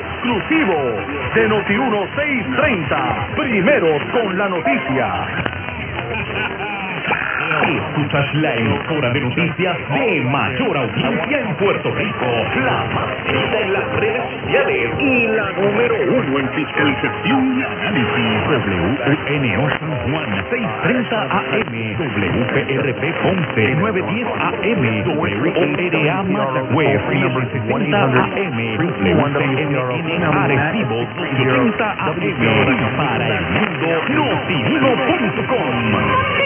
exclusivo de Noti1 630. Primeros con la noticia. Escuchas la emisora de noticias de mayor audiencia en Puerto Rico, la más vista en las redes sociales y la número 1 en fiscalización y análisis. WUNO San Juan 630 AM, WPRP Ponce 910 AM, WORA Mayagüez 960 AM, WCMN Arecibo 830 AM, para el mundo Noti1.com.